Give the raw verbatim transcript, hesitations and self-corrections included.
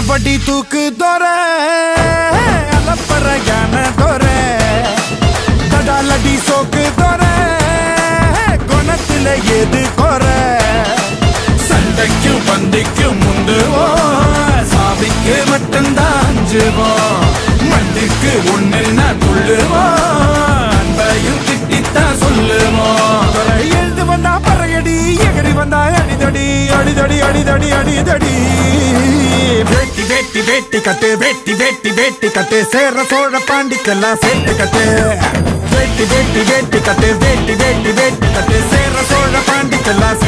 படி தூக்கு தோற அலப்பற யான தோற தடாலடி சோக்கு தோற குணத்துல எது கோர சண்டைக்கும் பந்திக்கும் முந்துவோம் சாவிக்கு மட்டும்தான் அஞ்சுவோம் மண்ணுக்கு ஒன்னுன்னா துள்ளுவோம் அன்பையும் திட்டித்தான் சொல்லுவோம் எழுந்து வந்தா பறையடி எகரி வந்தா அடிதடி அடிதடி அடிதடி அடிதடி வேட்டி வேட்டி வேட்டி கட்டு வேட்டி வேட்டி வேட்டி கட்டு சேர சோழ பாண்டிக்கெல்லாம் சேர்த்து கட்டு வேட்டி வேட்டி வேட்டி கட்டு வேட்டி வேட்டி வேட்டி கட்டு சேர சோழ பாண்டிக்கெல்லாம்